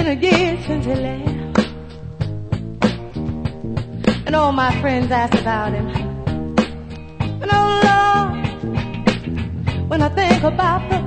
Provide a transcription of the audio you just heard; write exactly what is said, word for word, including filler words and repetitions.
a year since he left, and all my friends ask about him. And oh Lord, when I think about the